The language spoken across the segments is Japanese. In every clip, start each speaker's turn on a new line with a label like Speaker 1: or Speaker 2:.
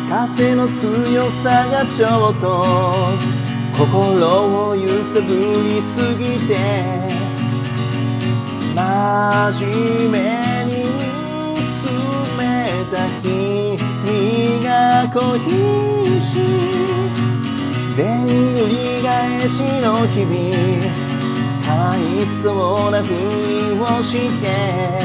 Speaker 1: 風の強さがちょっと心を揺さぶりすぎて真面目に見つめた君が恋しいでんぐり返しの日々かわいそうなふりをして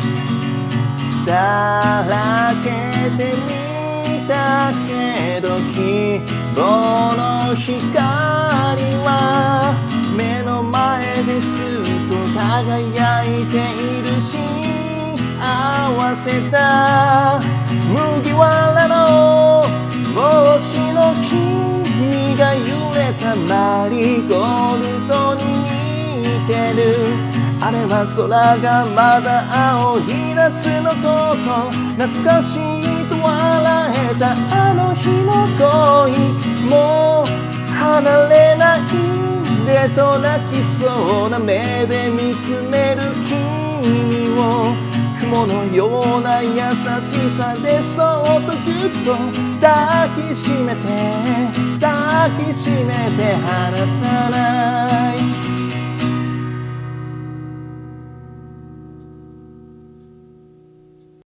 Speaker 1: だらけてみたけど希望の光は目の前でずっと輝いているし合わせた麦わらの帽子の君が揺れたマリーゴールドにあれは空がまだ青い夏のこと懐かしいと笑えたあの日の恋もう離れないでと泣きそうな目で見つめる君を雲のような優しさでそっとぎゅっと抱きしめて離さない